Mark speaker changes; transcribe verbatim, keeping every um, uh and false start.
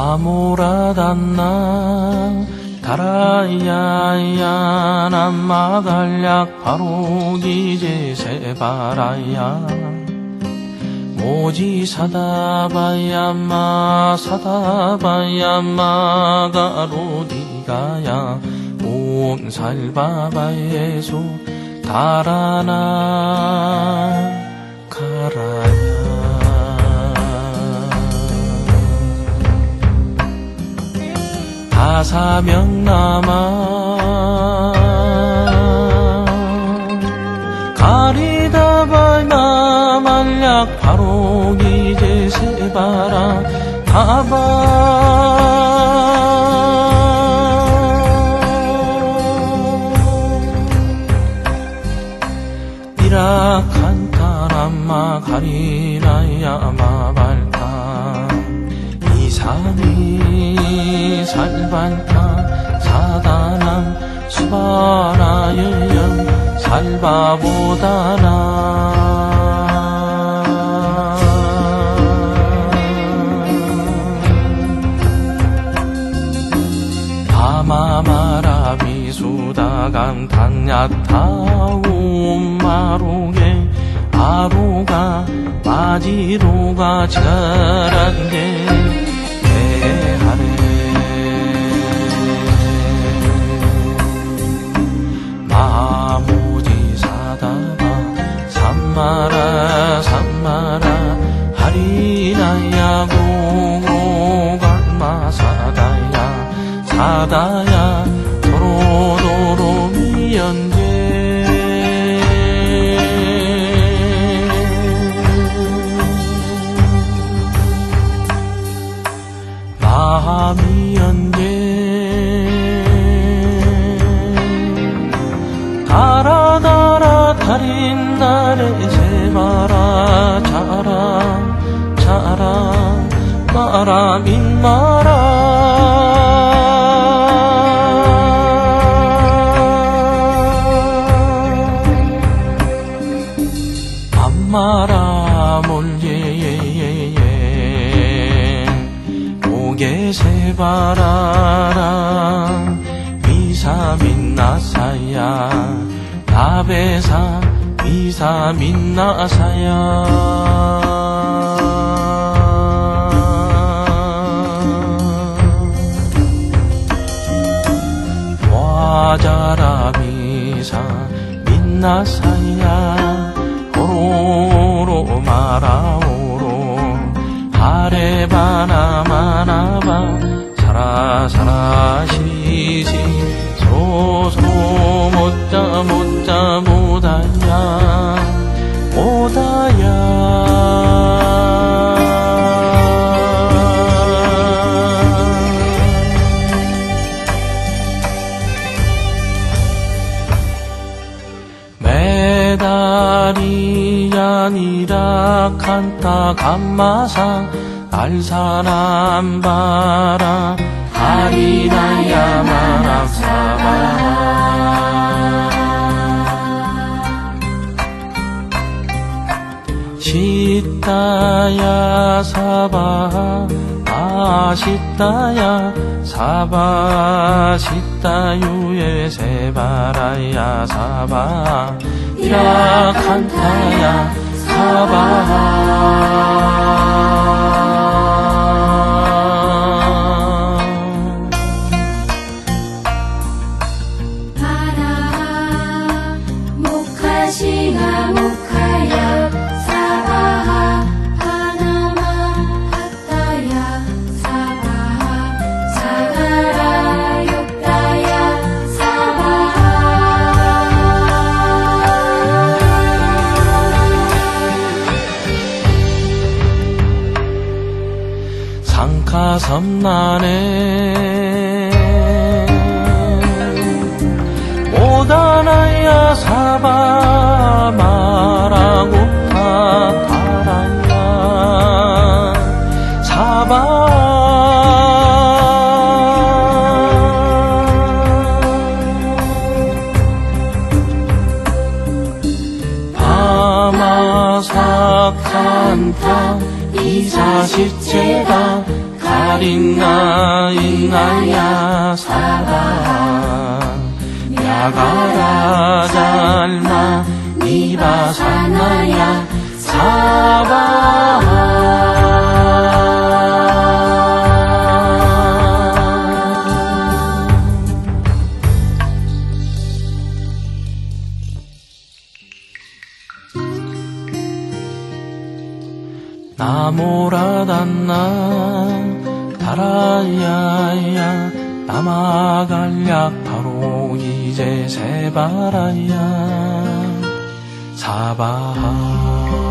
Speaker 1: 아모라단나 다라야야 남마갈약 바로기제 세바라야 모지 사다바야마 사다바야마 가로디가야 옴살바바예수 다라나 가라야 다사명남아 가리다바야 만약 바로기제 세바라 다바 이라칸타람마 가리나야 마발타 이삼이 살발타 사다남 수바라예연 살바보다나 아마마라비수다감 단야타움마루게 아루가 마지루가 지가란게 대하래 마무지사다바 삼마라 삼마라 하리나야 고고간마 사다야 사다야 도로도로 미연제 마미연제 다라다라 달인날에 제바라 자라 자라 마라 민마라 암마라 몰예예예 오게세바라라 미사민나사야 나베사 미사민나사야 와자라 미사 민나사야 오로로 마라오로 하레바나 마나바 사라사라 시시 소소 못자 못자 못하야 못하야 메달이 아니라 칸타 감마사 알사람 바라 하리나야 마락사바 시타야 사바 아시타야 사바 시타유에 세바라야 사바 이라칸타야 사바 상카섬나네 오다나야 사바 마라고타 타라야 사바 파마사칸타 이사십제가 가린나 인나야 사바 야가라 잘마 니바사나야 사바 나모라단나 다라야야 나마갈약 바로 이제 세바라야 사바하